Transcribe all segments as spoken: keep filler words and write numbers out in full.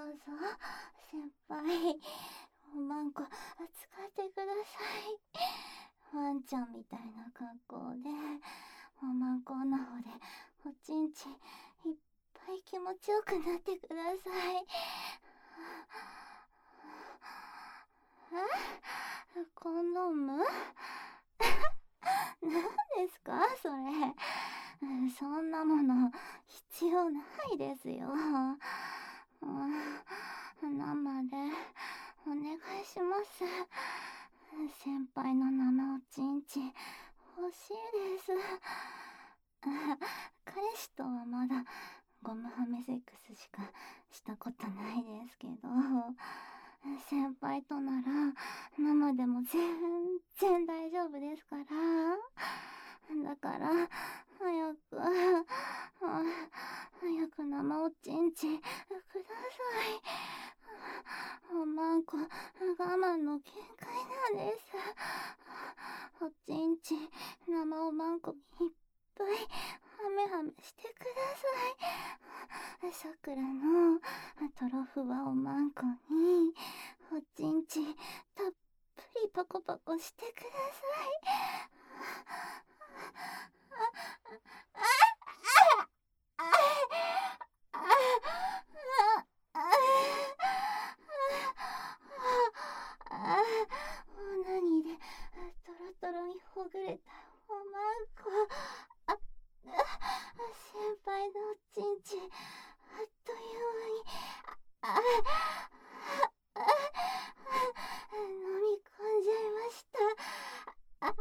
ぞ先輩、おまんこ使ってください。ワンちゃんみたいな格好でおまんこの方でおちんちいっぱい気持ちよくなってください。え、コンドーム何ですかそれ。そんなもの必要ないですよ。生でお願いします。先輩の生おちんち欲しいです。彼氏とはまだゴムはめセックスしかしたことないですけど、先輩となら生でも全然大丈夫ですから。だから早く早く生おちんちください。おまんこ我慢の限界なんです。おちんち生おまんこいっぱいハメハメしてください。さくらのトロフワおまんこにおちんちたっぷりパコパコしてください。おなにでトロトロにほぐれたおまんこ。あっ、先輩のおちんちあっという間にああ飲み込んじゃいました。あ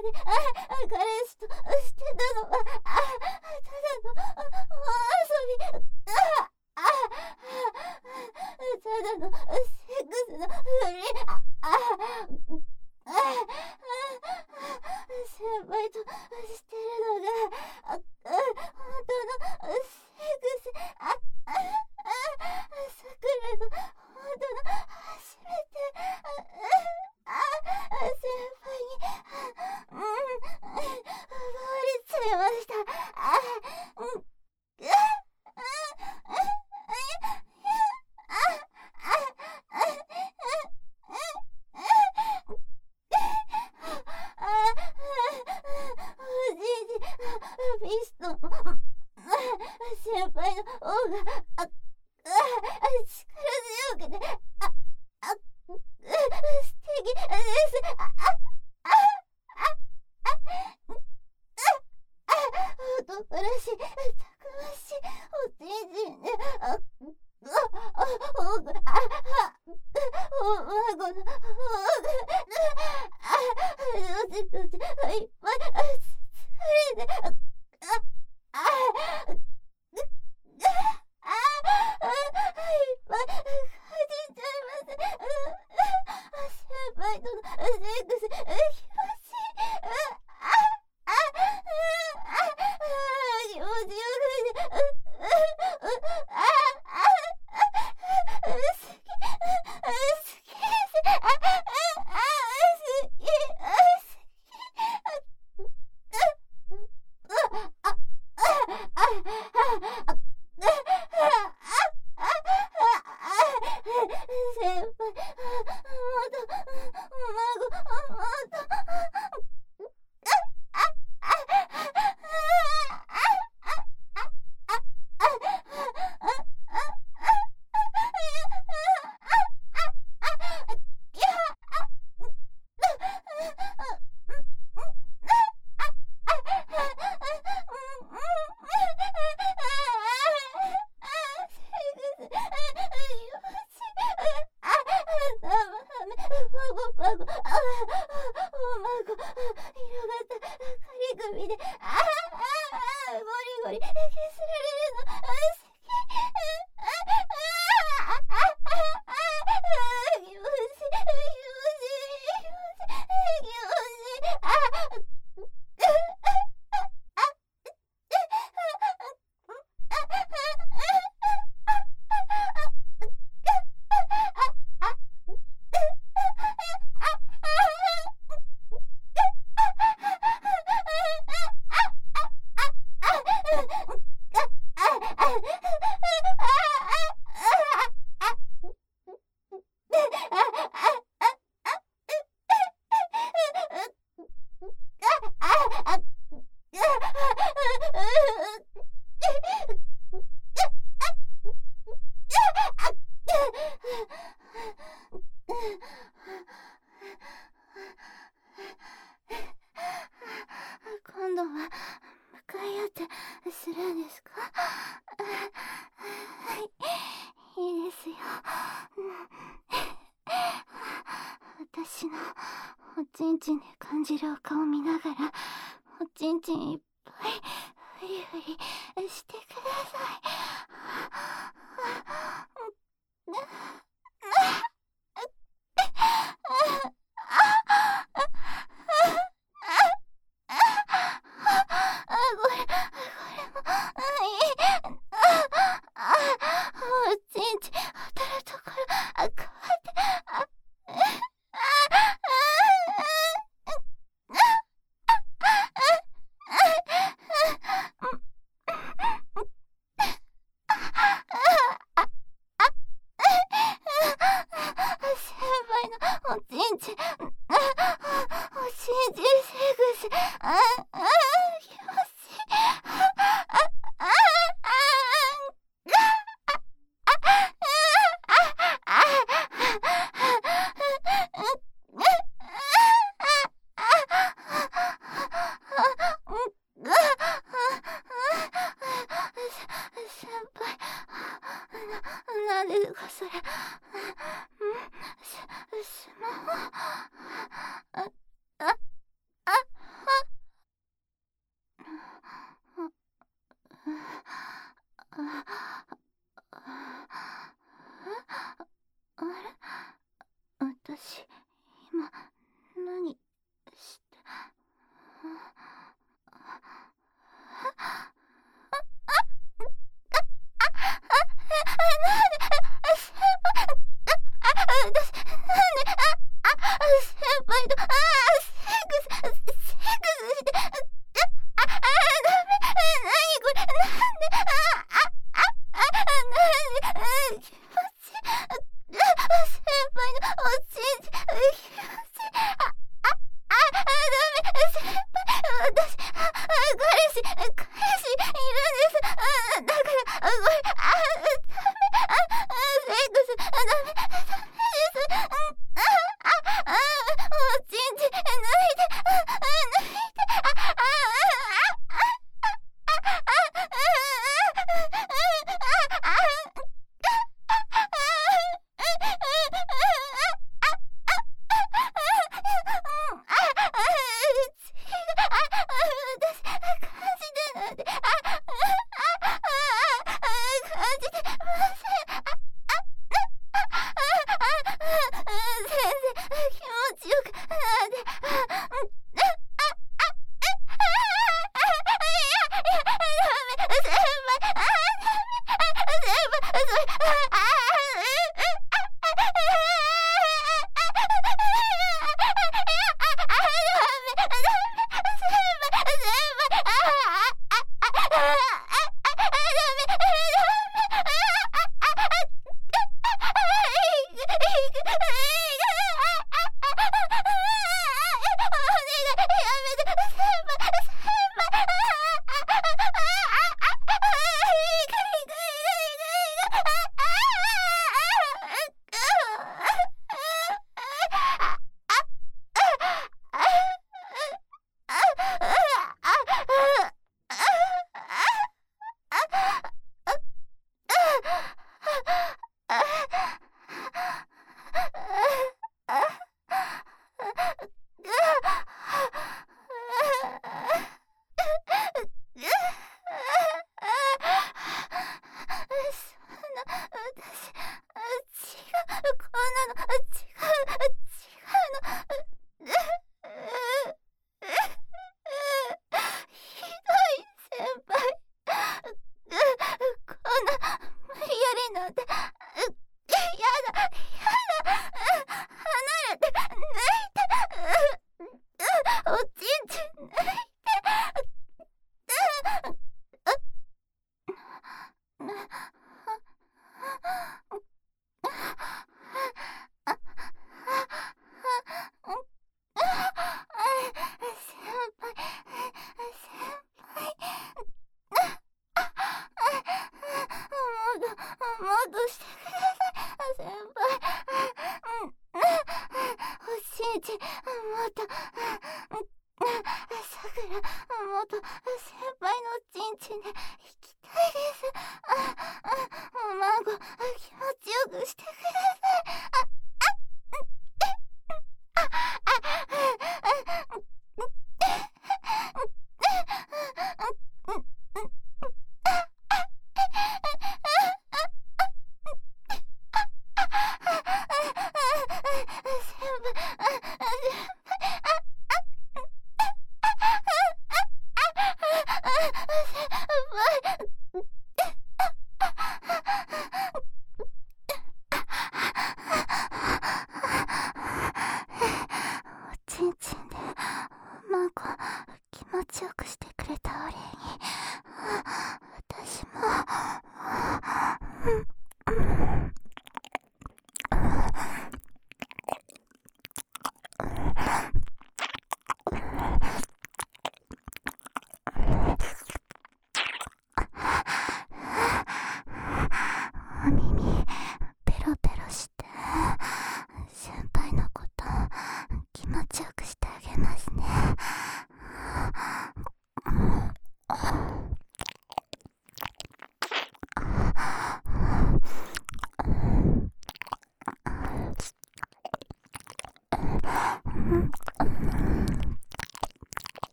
であ彼氏としてたのはあただのお遊びああただのセックスのふりあああ先輩としてるのがあ本当のセックスああさくらの本当の初めてああ先輩にうん奪われちゃいましたあうんピストン先輩の方がああ力強くてああ素敵ですあああああ男らしいたくましいおちんちんであああおぐああおまごのおぐあどっちどっちいっぱい疲れてああああいっぱい感じちゃいます先輩とのセックス気持ちいいあああ気持ちよくてああ好き好きですああ好き好き先輩もっとお孫もっとでああゴリゴリ削られるの好き気持ちいい気持ちいい気持ちいい気持ちいいあ今度は向かい合ってするんですか？はい、いいですよ。私のおちんちんで感じるお顔見ながらおちんちんいっぱいフリフリしてください。おちんちん当たるところあこうやってあ先輩のおちんちんおちんちんセグスああ気持ちいいあああ先輩なんですかそれスマホあああセックスセックスして、あああダメ、なにこれ、なんで、ああああなんで、あ気持ちいい、あ先輩のおちんちん、気持ちいい、あああダメ、先輩、私、あ彼氏彼氏いるんです、あだからこれ、あダメ、あセックス、あダメダメです、あああおちんちん抜いて、あ抜いて、あああ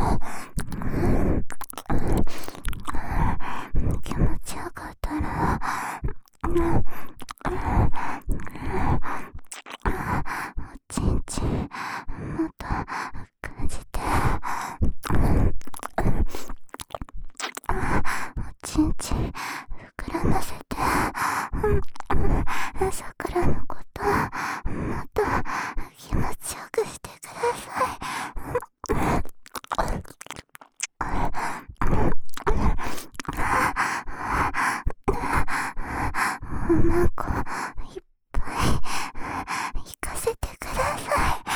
気持ちよかったらちんちんもっと感じて、おちんちん膨らませて、さくらのこともっと気持ちよくしてください。おまんこいっぱい行かせてください。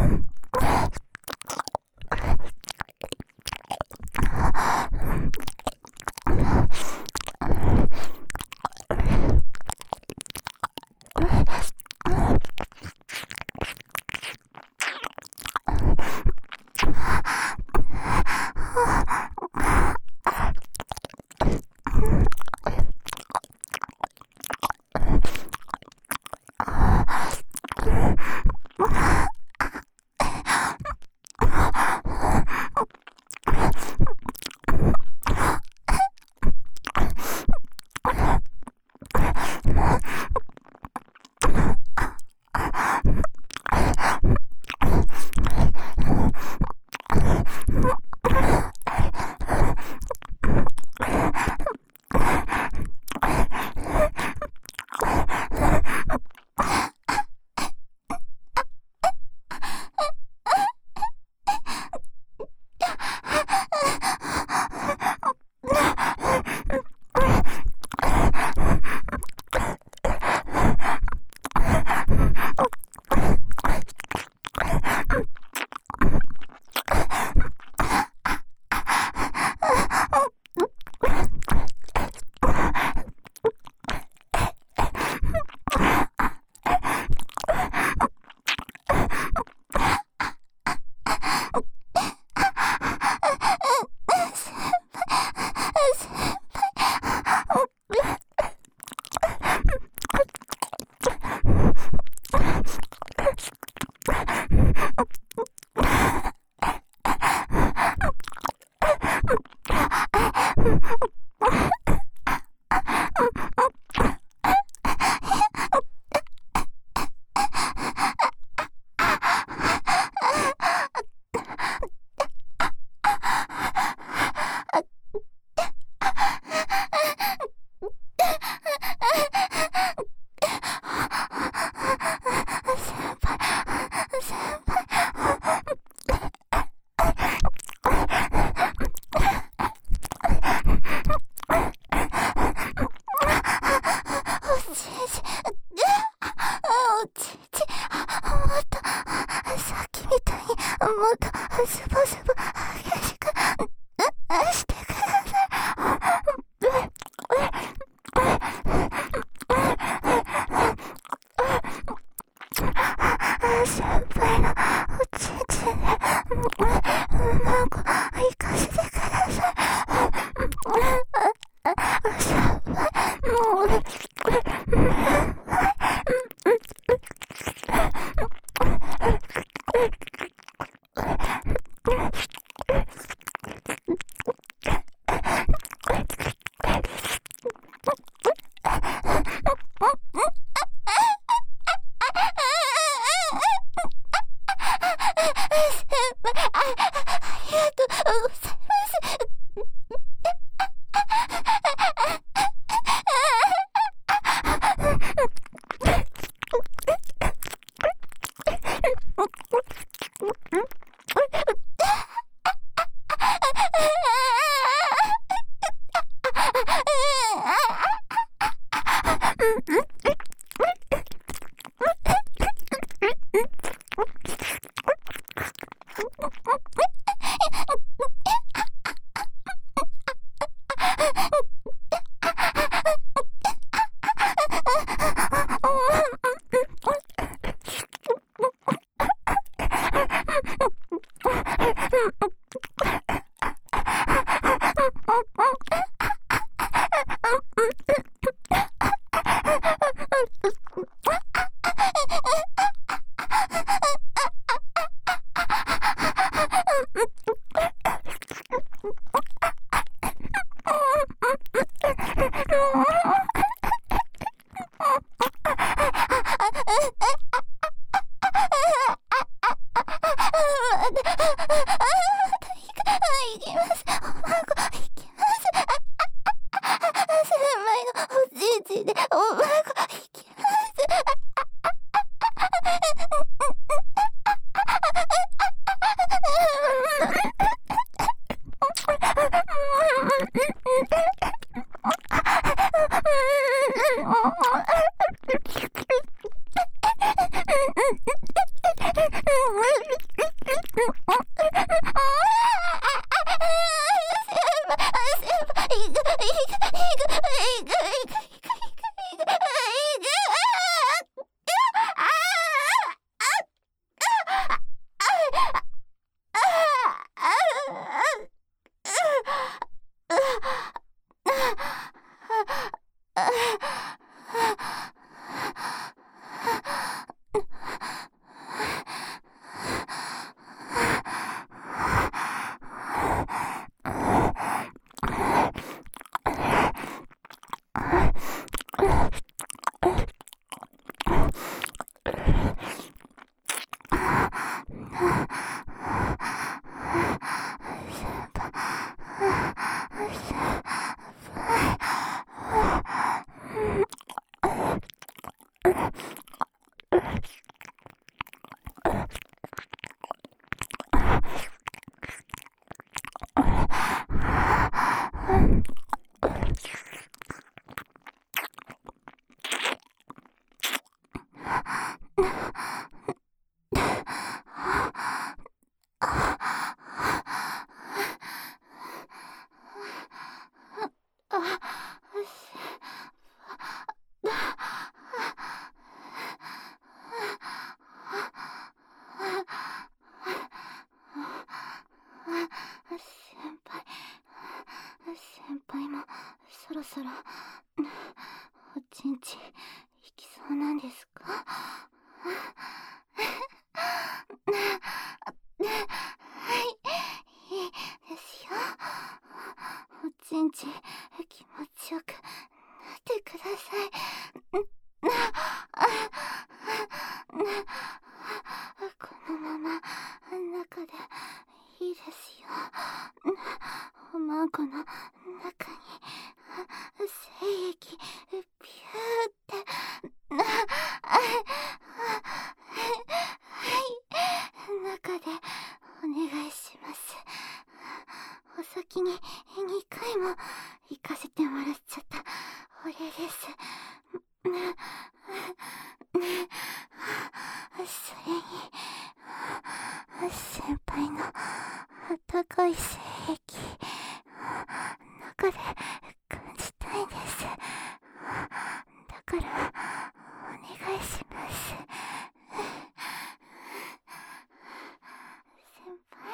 もっとスポスポ激しくしてください。先輩のおちんちんでうまくいかせてください。先輩もうおまんこ行きます。先輩もそろそろおちんち行きそうなんですか？はい、いいですよ。おちんち気持ちよくなってください。このまま中でいいですよ。おまんこの中に精液ビューって中でお願いします。お先ににかいも行かせてもらっちゃったお礼です。それに先輩の高い精液中で感じたいです。だからお願いします。先輩、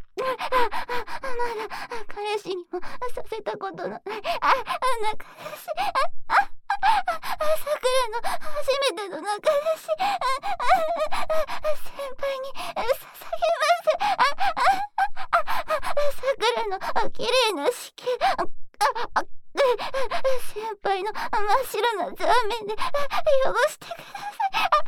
彼氏にもさせたことのないああんな彼氏さくらの初めての仲だし、先輩に捧げます。さくらの綺麗な子宮、先輩の真っ白なザーメンで汚してください。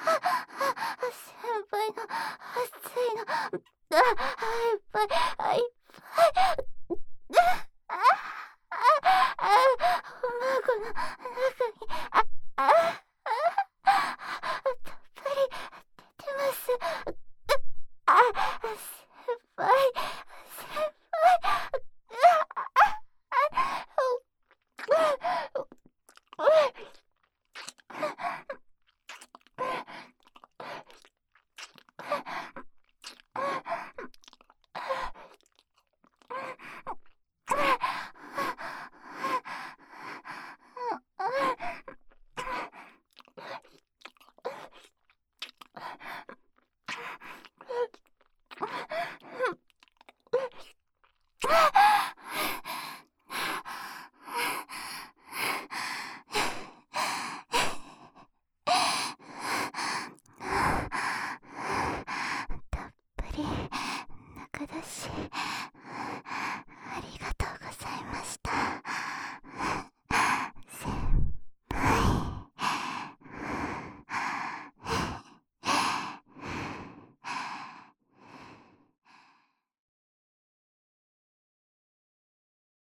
先輩の熱いの、あ、いっぱい、あ、いっ